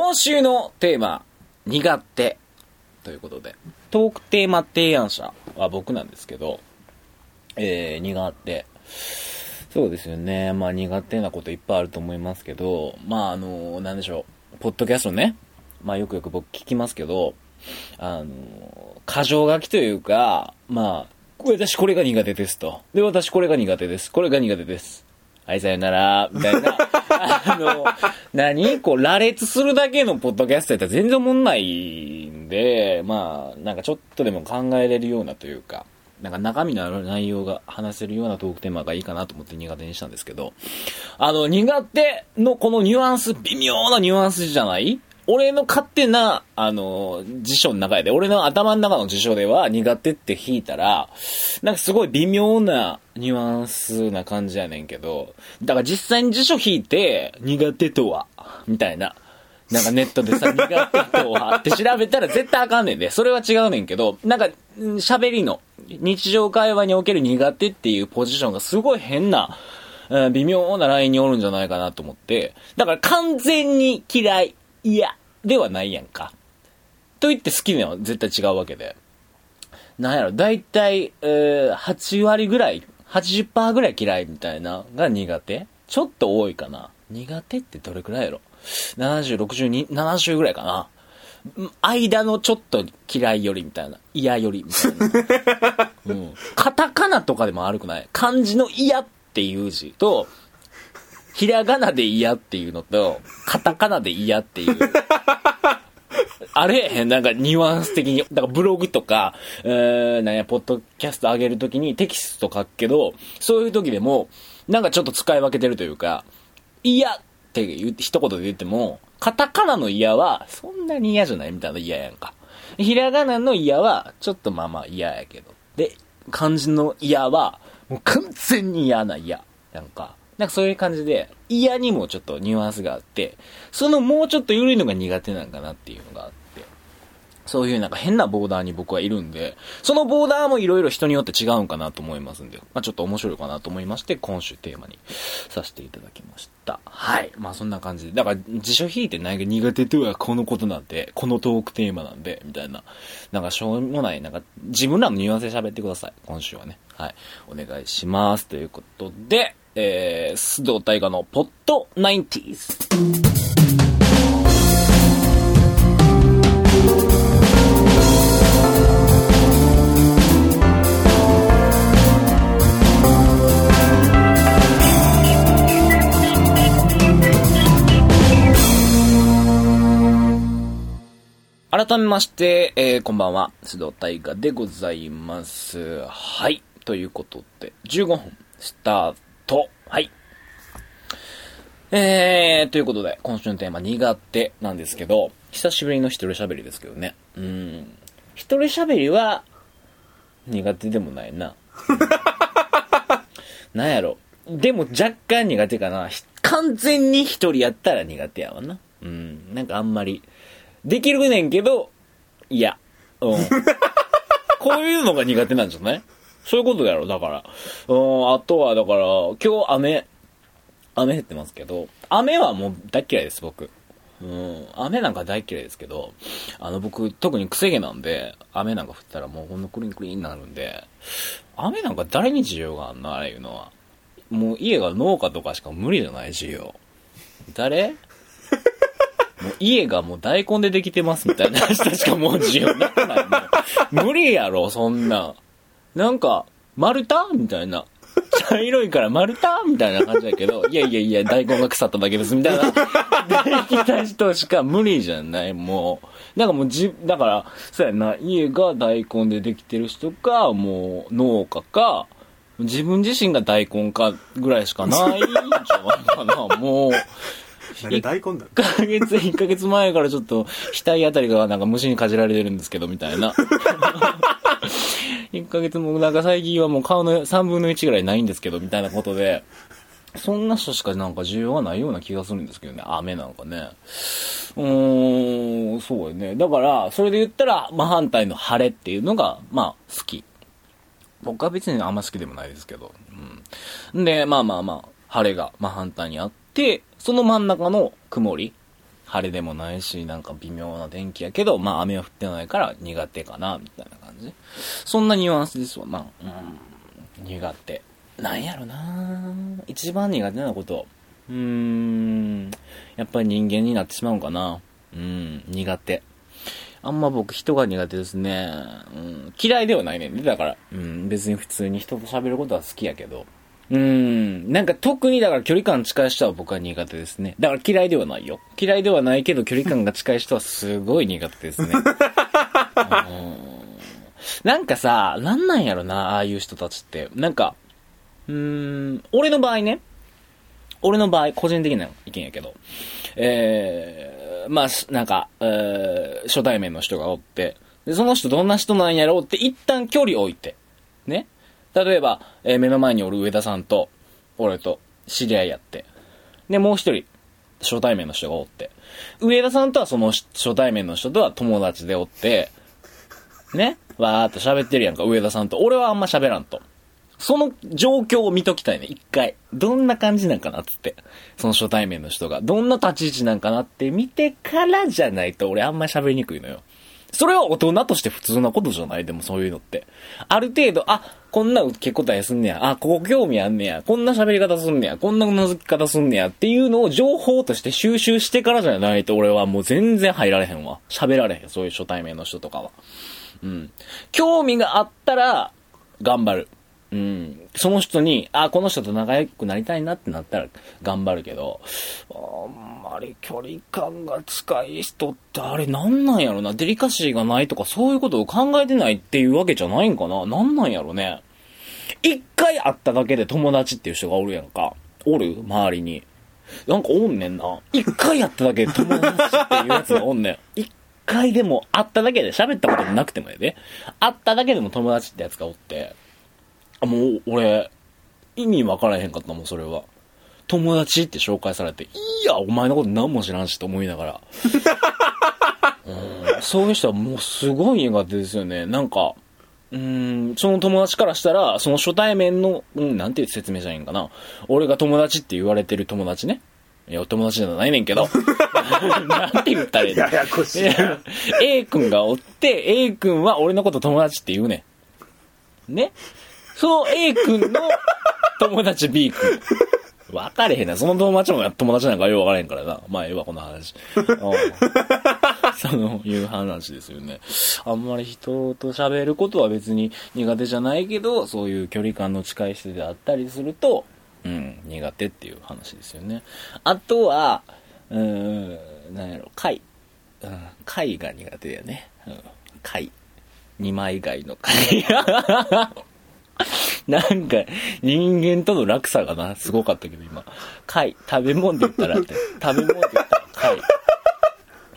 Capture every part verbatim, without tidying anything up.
今週のテーマ、苦手ということで、トークテーマ提案者は僕なんですけど、えー、苦手。そうですよね。まあ苦手なこといっぱいあると思いますけど、まああの、なんでしょう。ポッドキャストね。まあよくよく僕聞きますけど、あの、箇条書きというか、まあ、私これが苦手ですと。で、私これが苦手です。これが苦手です。はい、さよなら、みたいな。あの、何こう、羅列するだけのポッドキャストやったら全然おもんないんで、まあ、なんかちょっとでも考えれるようなというか、なんか中身のある内容が話せるようなトークテーマがいいかなと思って苦手にしたんですけど、あの、苦手のこのニュアンス、微妙なニュアンスじゃない？俺の勝手な、あの、辞書の中で、俺の頭の中の辞書では苦手って引いたら、なんかすごい微妙なニュアンスな感じやねんけど、だから実際に辞書引いて、苦手とは、みたいな。なんかネットでさ、苦手とはって調べたら絶対あかんねんで。それは違うねんけど、なんか、喋りの、日常会話における苦手っていうポジションがすごい変な、うん、微妙なラインにおるんじゃないかなと思って、だから完全に嫌い。いや、ではないやんか。と言って好きなのは絶対違うわけで。なんやろ、だいたい、えー、はちわりぐらい、はちじゅっパーセント ぐらい嫌いみたいなが苦手？ちょっと多いかな。苦手ってどれくらいやろ？ななじゅう、ろくじゅうに、ななじゅうぐらいかな。間のちょっと嫌いよりみたいな。嫌よりみたいな。うん。カタカナとかでも悪くない。漢字の嫌っていう字と、ひらがなで嫌っていうのと、カタカナで嫌っていう。あれへん、なんかニュアンス的に。だからブログとか、えー、なんや、ポッドキャスト上げるときにテキスト書くけど、そういうときでも、なんかちょっと使い分けてるというか、嫌って言って、一言で言っても、カタカナの嫌は、そんなに嫌じゃないみたいな嫌やんか。ひらがなの嫌は、ちょっとまあまあ嫌やけど。で、漢字の嫌は、もう完全に嫌な嫌。なんか。なんかそういう感じで、嫌にもちょっとニュアンスがあって、そのもうちょっと緩いのが苦手なんかなっていうのがあって、そういうなんか変なボーダーに僕はいるんで、そのボーダーもいろいろ人によって違うんかなと思いますんで、まあちょっと面白いかなと思いまして、今週テーマにさせていただきました。はい。まあそんな感じで、だから辞書引いて何が苦手とはこのことなんで、このトークテーマなんで、みたいな、なんかしょうもない、なんか自分らのニュアンスで喋ってください。今週はね。はい。お願いします。ということで、えー、須藤大河のポッドナインティーズ。改めまして、えー、こんばんは、須藤大河でございます。はい。ということで、じゅうごふんスタート。はい。えー、ということで、今週のテーマ、苦手なんですけど、久しぶりの一人喋りですけどね。うーん。一人喋りは、苦手でもないな。なんやろ。でも若干苦手かな。完全に一人やったら苦手やわな。うん。なんかあんまり、できるねんけど、いや。うん。こういうのが苦手なんじゃない？そういうことだろ、だから。うん、あとは、だから、今日雨、雨降ってますけど、雨はもう大嫌いです、僕。うん、雨なんか大嫌いですけど、あの、僕、特に癖毛なんで、雨なんか降ったらもうほんのクリンクリンになるんで、雨なんか誰に需要があんの？あれいうのは。もう家が農家とかしか無理じゃない？需要。誰？もう家がもう大根でできてますみたいな人しかもう需要なくない？もう無理やろ、そんな。なんか、丸太みたいな。茶色いから丸太みたいな感じだけど、いやいやいや、大根が腐っただけですみたいな。できた人しか無理じゃない？もう。なんかもうじ、だから、そうやな、家が大根でできてる人か、もう農家か、自分自身が大根かぐらいしかないんじゃないかな、もう。 何大根だいっかげつ、いっかげつまえからちょっと、額あたりがなんか虫にかじられてるんですけど、みたいな。いっかげつも、なんか最近はもう顔のさんぶんのいちぐらいないんですけど、みたいなことで、そんな人しかなんか需要がないような気がするんですけどね、雨なんかね。うーん、そうよね。だから、それで言ったら、真反対の晴れっていうのが、まあ、好き。僕は別にあんま好きでもないですけど。うん。で、まあまあまあ、晴れが真反対にあって、その真ん中の曇り。 晴れでもないし、なんか微妙な天気やけど、まあ雨は降ってないから苦手かな、みたいな感じ。そんなニュアンスですわな。うん。苦手。なんやろな一番苦手なこと。うーん。やっぱり人間になってしまうんかな。うん。苦手。あんま僕人が苦手ですね。うん。嫌いではないねんね。だから、うん。別に普通に人と喋ることは好きやけど。うーん。なんか特にだから距離感近い人は僕は苦手ですね。だから嫌いではないよ。嫌いではないけど距離感が近い人はすごい苦手ですね。なんかさ、なんなんやろな、ああいう人たちって。なんか、うーん、俺の場合ね。俺の場合、個人的な意見やけど。えー、まあ、なんか、えー、初対面の人がおって、で、その人どんな人なんやろうって一旦距離置いて、ね。例えば、えー、目の前におる上田さんと、俺と知り合いやって。で、もう一人、初対面の人がおって。上田さんとはその初対面の人とは友達でおって、ね。わーっと喋ってるやんか、上田さんと。俺はあんま喋らんと。その状況を見ときたいね、一回。どんな感じなんかなっつって。その初対面の人が。どんな立ち位置なんかなって見てからじゃないと俺あんまり喋りにくいのよ。それは大人として普通なことじゃない？でもそういうのって。ある程度、あ、こんな受け答えすんねや。あ、ここ興味あんねや。こんな喋り方すんねや。こんな覗き方すんねや。っていうのを情報として収集してからじゃないと俺はもう全然入られへんわ。喋られへん。そういう初対面の人とかは。うん。興味があったら、頑張る。うん。その人に、あ、この人と仲良くなりたいなってなったら頑張るけど、あんまり距離感が近い人ってあれなんなんやろな、デリカシーがないとかそういうことを考えてないっていうわけじゃないんかな。なんなんやろね。一回会っただけで友達っていう人がおるやんか。おる？周りに。なんかおんねんな。一回会っただけで友達っていうやつがおんねん。一回でも会っただけで喋ったこともなくてもやで。会っただけでも友達ってやつがおって。もう、俺、意味わからへんかったもん、それは。友達って紹介されて、いや、お前のこと何も知らんしと思いながら。うん、そういう人はもうすごい苦手ですよね。なんか、うーん、その友達からしたら、その初対面の、うん、なんて説明したらいいんかな。俺が友達って言われてる友達ね。いや、友達じゃないねんけど。なんて言ったらいいの？ ややこしいな。 A 君がおって、A 君は俺のこと友達って言うねん。ね？その A 君の友達 B 君。分かれへんな。その友達も友達なんかよう分からへんからな。まあ、ええわ、この話。その、いう話ですよね。あんまり人と喋ることは別に苦手じゃないけど、そういう距離感の近い人であったりすると、うん、苦手っていう話ですよね。あとは、うーん、なんやろ、貝。うん、貝が苦手だよね。うん、貝。二枚貝の貝。なんか、人間との落差がな、すごかったけど、今。貝。食べ物で言ったらって。食べ物で言ったら貝。うん。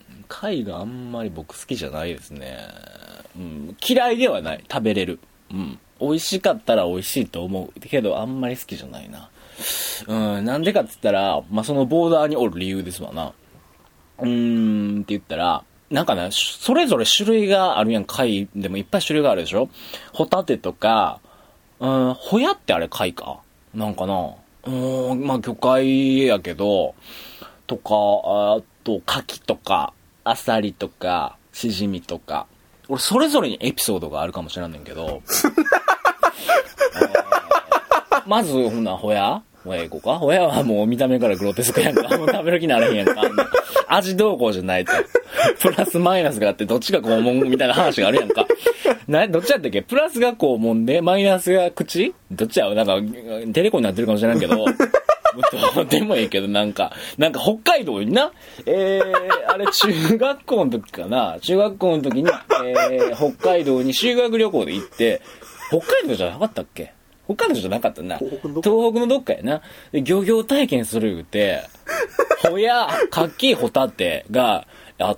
貝があんまり僕好きじゃないですね。うん。嫌いではない。食べれる。うん。美味しかったら美味しいと思う。けど、あんまり好きじゃないな。うん。なんでかって言ったら、まあ、そのボーダーにおる理由ですわな。うーんって言ったら、なんかね、それぞれ種類があるやん。貝でもいっぱい種類があるでしょ。ホタテとか、うん、ホヤってあれ貝かなんかな。うーん、まあ魚介やけど、とか、あと、牡蠣とか、アサリとか、シジミとか。俺、それぞれにエピソードがあるかもしれんねんけど。まず、ほな、ホヤホヤいこうか。ホヤはもう見た目からグロテスクやんか。もう食べる気なれへんやんか。味どうこうじゃないと。プラスマイナスがあって、どっちが肛門みたいな話があるやんか。な、どっちやったっけ？プラスが肛門で、マイナスが口？どっちや？なんか、テレコになってるかもしれんけど。どうでもいいけど、なんか、なんか北海道にな、えー、あれ中学校の時かな。中学校の時に、えー、北海道に修学旅行で行って、北海道じゃなかったっけ？北海道じゃなかったな。東北のどっかやな。で、漁業体験する言うて、ホヤ、カキ、ホタテがあって、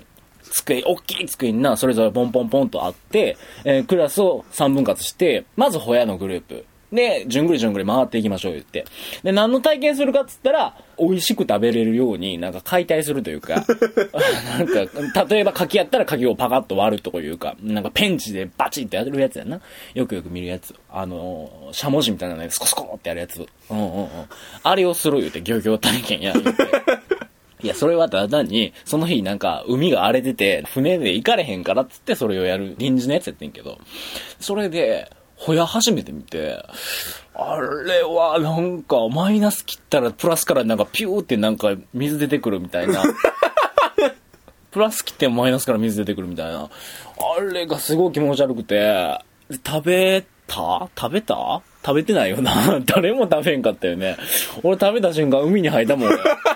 机、大きい机にな、それぞれポンポンポンとあって、えー、クラスをさんぶん割して、まずホヤのグループ。で、じゅんぐりじゅんぐり回っていきましょう言って。で、何の体験するかっつったら、美味しく食べれるように、なんか解体するというか、なんか、例えば柿やったら柿をパカッと割るというか、なんかペンチでバチってやるやつやな。よくよく見るやつ。あの、しゃもじみたいなのでスコスコってやるやつ。うんうんうん。あれをする言うて、漁業体験や言うて。 いや、それはただ単に、その日なんか、海が荒れてて、船で行かれへんからっつってそれをやる臨時のやつやってんけど、それで、ホヤ初めて見て、あれはなんか、マイナス切ったらプラスからなんかピューってなんか水出てくるみたいな。プラス切ってもマイナスから水出てくるみたいな。あれがすごい気持ち悪くて、食べた食べた食べてないよな。誰も食べんかったよね。俺食べた瞬間海に入ったもん。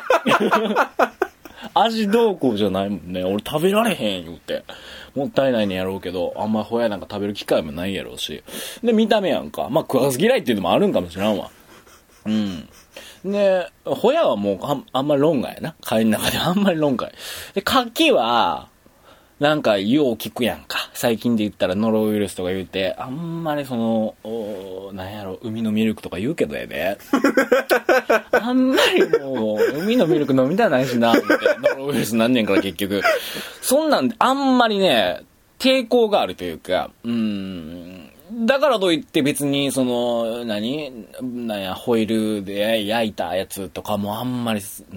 味どうこうじゃないもんね。俺食べられへん言うて。もったいないねやろうけど、あんまホヤなんか食べる機会もないやろうし。で、見た目やんか。まあ、食わず嫌いっていうのもあるんかもしらんわ。うん。で、ホヤはもうあん、あんまり論外やな。貝の中であんまり論外。で、カキは、なんか、よう聞くやんか。最近で言ったらノロウイルスとか言うて、あんまりその、なんやろ、海のミルクとか言うけどやで。あんまりもう、海のミルク飲みたないしな、思って。ノロウイルスなんねんから結局。そんなんで、あんまりね、抵抗があるというか、うーん、だからといって別に、その、何なんや、ホイルで焼いたやつとかもあんまり、うん、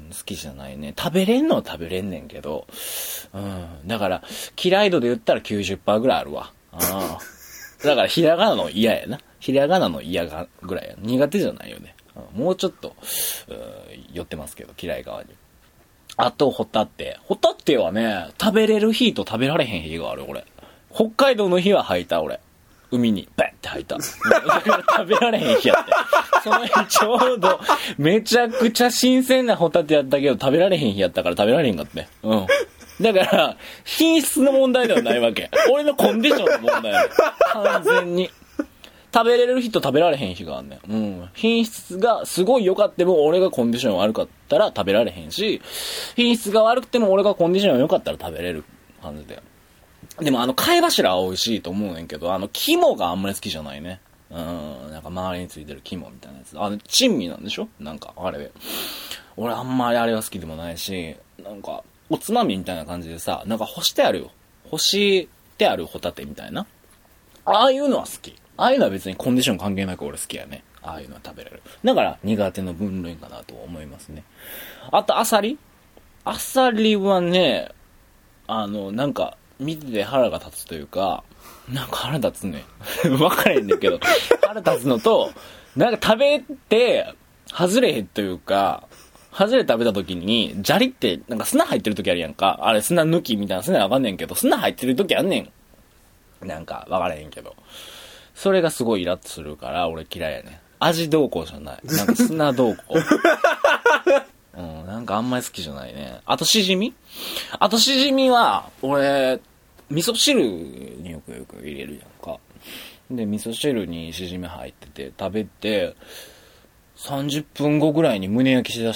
好きじゃないね。食べれんのは食べれんねんけど、うん。だから、嫌い度で言ったら きゅうじゅっパーセント ぐらいあるわ。ああ。だから、ひらがなの嫌やな。ひらがなの嫌がぐらいや。苦手じゃないよね。もうちょっと、寄ってますけど、嫌い側に。あと、ホタテ。ホタテはね、食べれる日と食べられへん日がある、俺。北海道の日は吐いた、俺。海にバッて吐いた。食べられへん日やって。その日ちょうど、めちゃくちゃ新鮮なホタテやったけど、食べられへん日やったから食べられへんかって。うん。だから、品質の問題ではないわけ。俺のコンディションの問題やね。完全に。食べれる日と食べられへん日があんねん。うん。品質がすごい良かっても、俺がコンディション悪かったら食べられへんし、品質が悪くても俺がコンディション良かったら食べれる感じで。でもあの貝柱は美味しいと思うねんけど、あの肝があんまり好きじゃないね。うん、なんか周りについてる肝みたいなやつ。あの珍味なんでしょなんかあれ。俺あんまりあれは好きでもないし、なんかおつまみみたいな感じでさ、なんか干してあるよ。干してあるホタテみたいな。ああいうのは好き。ああいうのは別にコンディション関係なく俺好きやね。ああいうのは食べれる。だから苦手の分類かなと思いますね。あとアサリアサリはね、あの、なんか、見てて腹が立つというか、なんか腹立つね。わからへんねんけど、腹立つのと、なんか食べて、外れへんというか、外れ食べた時に、砂利って、なんか砂入ってる時あるやんか。あれ砂抜きみたいな砂わかんねんけど、砂入ってる時あんねん。なんか、わからへんけど。それがすごいイラッとするから、俺嫌いやね。味どうこうじゃない。なんか砂どうこう。うん、なんかあんまり好きじゃないね。あとしじみあとしじみは、俺、味噌汁によくよく入れるやんか。で、味噌汁にしじみ入ってて、食べて、さんじゅっぷんごぐらいに胸焼きしだして、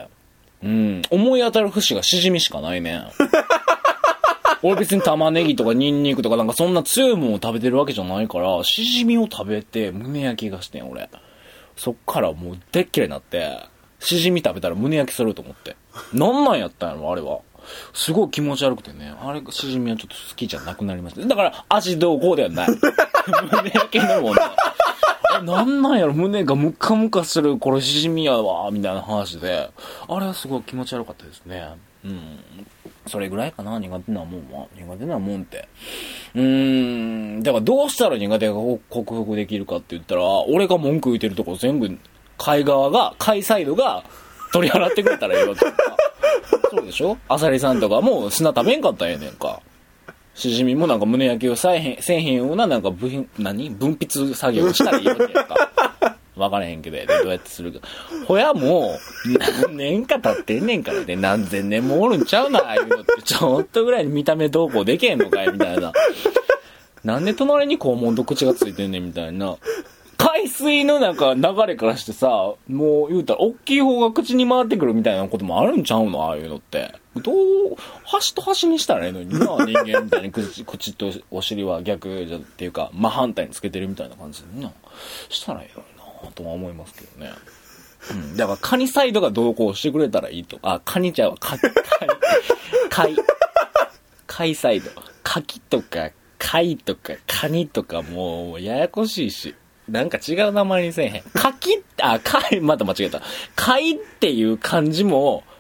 うん、思い当たる節がしじみしかないねん。俺別に玉ねぎとかニンニクとかなんかそんな強いものを食べてるわけじゃないから、しじみを食べて胸焼きがしてん、俺。そっからもうでっけえなって、しじみ食べたら胸焼きすると思って。なんなんやったんやろ、あれは。すごい気持ち悪くてね。あれ、しじみはちょっと好きじゃなくなりました。だから、味どうこうではない。胸焼きのもんね。なんなんやろ、胸がムカムカする、これしじみやわ、みたいな話で。あれはすごい気持ち悪かったですね。うん。それぐらいかな、苦手なもんは。苦手なもんって。うーん。だからどうしたら苦手が克服できるかって言ったら、俺が文句言ってるとこ全部、貝側が、貝サイドが取り払ってくれたらいいわけか。そうでしょアサリさんとかも砂食べんかったらええねんか。しじみもなんか胸焼きをせえへん、せえへんようななんか部品、何分泌作業をしたらいいわけやんか。わからへんけどやで、どうやってするか。ほやも、何年か経ってんねんからね、何千年もおるんちゃうな、ああいうのって。ちょっとぐらい見た目どうこうでけへんのかいみたいな。なんで隣に肛門と口がついてんねんみたいな。海水のなんか流れからしてさ、もう言うたら大きい方が口に回ってくるみたいなこともあるんちゃうのああいうのって。どう、端と端にしたらええのにな、人間みたいに口、口とお尻は逆じゃっていうか、真反対につけてるみたいな感じでな。したらええのになとは思いますけどね。うん。だからカニサイドが同行してくれたらいいと。あ、カニちゃうわ。カニ、カニ、貝サイド。カキとか、貝とか、カニとかもうややこしいし。なんか違う名前にせえへん。かき、あ、かい、また間違えた。かいっていう漢字も、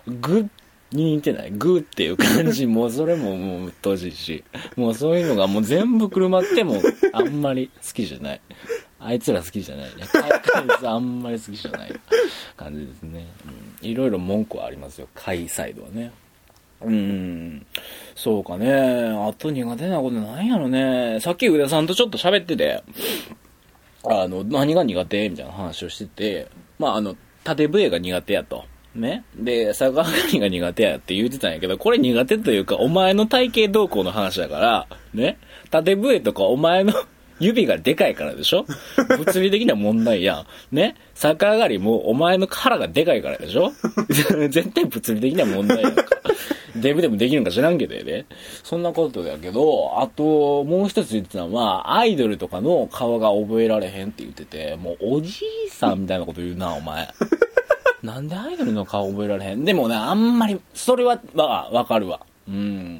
グに似てないグーっていう感じ、もうそれももううっとうしいし、もうそういうのがもう全部くるまってもあんまり好きじゃない。あいつら好きじゃないね。あいつあんまり好きじゃない感じですね。うん、いろいろ文句はありますよ。会サイドはね。うーん。そうかね。あと苦手なことないやろね。さっき宇田さんとちょっと喋ってて、あの、何が苦手みたいな話をしてて、まあ、あの、縦笛が苦手やと。ね。で、逆上がりが苦手やって言ってたんやけど、これ苦手というか、お前の体型動向の話だから、ね。縦笛とかお前の指がでかいからでしょ。物理的な問題やん。ね。逆上がりもお前の腹がでかいからでしょ。絶対物理的な問題やんか。デブでもできるんか知らんけどやで。そんなことだけど、あと、もう一つ言ってたのは、アイドルとかの顔が覚えられへんって言ってて、もうおじいさんみたいなこと言うな、お前。なんでアイドルの顔覚えられへん？でもね、あんまり、それは、まあ、わかるわ。うん。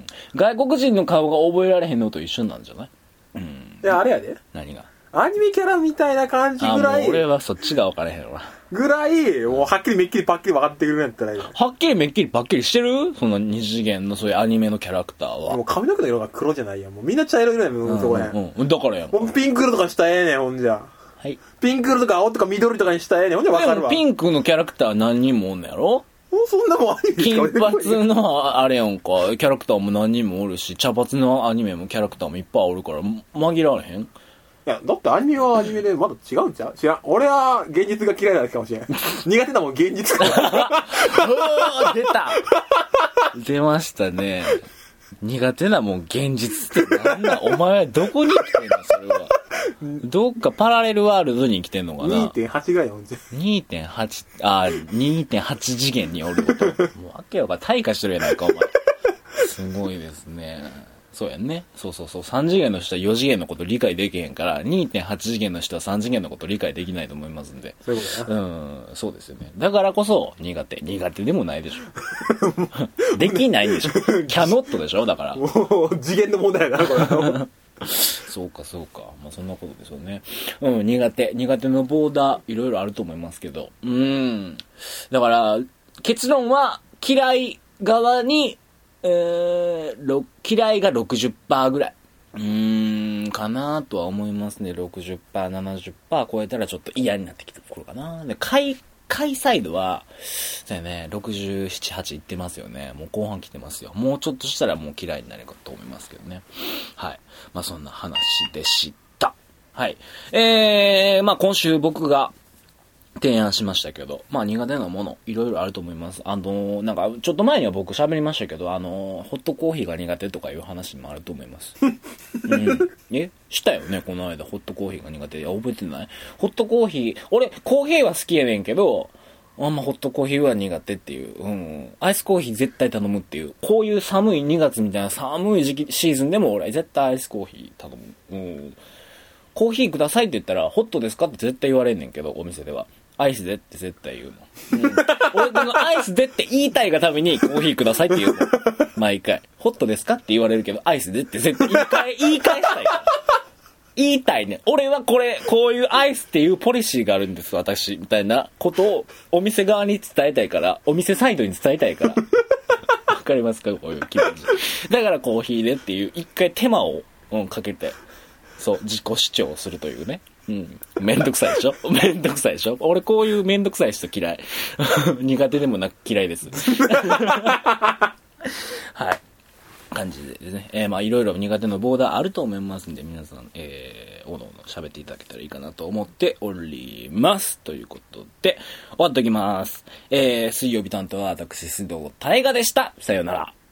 外国人の顔が覚えられへんのと一緒なんじゃない？うん。 いや、あれやで。 何が？ アニメキャラみたいな感じぐらい。 あ、もう俺はそっちが分からへんわ。 ぐらい、もうはっきりめっきりパッキリ分かってくるんやったらいい。 はっきりめっきりパッキリしてる？その二次元のそういうアニメのキャラクターは。 もう髪の毛の色が黒じゃないやん。もうみんな茶色い色やもん、そこへん。 うんうん。だからやん。 もうピンク色とかしたらええねん、ほんじゃ。 はい。 ピンク色とか青とか緑とかにしたらええねん、ほんじゃ分かるわ。 ピンクのキャラクター何人もおんのやろ？ もうそんなもんアニメ金髪のあれやんか、キャラクターも何人もおるし、茶髪のアニメもキャラクターもいっぱいおるから、紛られへん？ いや、だってアニメはアニメでまだ違うんちゃう？知らん。俺は現実が嫌いなだけかもしれん。苦手だもん、現実が。 うわ出た出ましたね。苦手なもん現実ってなんだ？お前はどこに生きてんのそれは。どっかパラレルワールドに生きてんのかな？ にてんはち ぐらいの。 にてんはち、あ、にてんはち 次元におること。もうわけよか、退化してるやないか、お前。すごいですね。そうやんね。そうそうそう。さん次元の人はよ次元のこと理解できへんから、にてんはち 次元の人はさん次元のこと理解できないと思いますんで。 そういうことやな。うん、そうですよね。だからこそ、苦手。苦手でもないでしょ。できないでしょ。キャノットでしょだから。 もう、次元の問題やな、これ。 そうか、そうか。まあ、そんなことでしょうね。うん、苦手。苦手のボーダー、いろいろあると思いますけど。うん。だから、結論は、嫌い側に、えー、嫌いが ろくじゅっパーセント ぐらい。うーん、かなとは思いますね。ろくじゅっパーセント、ななじゅっパーセント 超えたらちょっと嫌になってきてくるかな。で、買い、買いサイドは、そうやね、ろくじゅうなな、はちいってますよね。もう後半来てますよ。もうちょっとしたらもう嫌いになるかと思いますけどね。はい。まあそんな話でした。はい。えー、まあ今週僕が、提案しましたけど、まあ苦手なもの、いろいろあると思います。あの、なんか、ちょっと前には僕喋りましたけど、あの、ホットコーヒーが苦手とかいう話もあると思います。うん。えしたよね、この間、ホットコーヒーが苦手。いや、覚えてない？ホットコーヒー、俺、コーヒーは好きやねんけど、あんまホットコーヒーは苦手っていう。うん。アイスコーヒー絶対頼むっていう。こういう寒いにがつみたいな寒い時期、シーズンでも俺、絶対アイスコーヒー頼む。うん。コーヒーくださいって言ったら、ホットですかって絶対言われんねんけど、お店では。アイスでって絶対言うもん。うん、俺このアイスでって言いたいがためにコーヒーくださいって言うもん。毎回。ホットですかって言われるけど、アイスでって絶対言い返、言い返したいから。言いたいね。俺はこれ、こういうアイスっていうポリシーがあるんです、私。みたいなことをお店側に伝えたいから、お店サイドに伝えたいから。わかりますかこういう気持ち。だからコーヒーでっていう、一回手間を、うん、かけて、そう、自己主張するというね。うん。めんどくさいでしょめんどくさいでしょ俺こういうめんどくさい人嫌い。苦手でもなく嫌いです。はい。感じでですね。えー、まあいろいろ苦手なボーダーあると思いますんで、皆さん、えー、おのおの喋っていただけたらいいかなと思っております。ということで、終わっておきます。えー、水曜日担当は私、須藤大河でした。さようなら。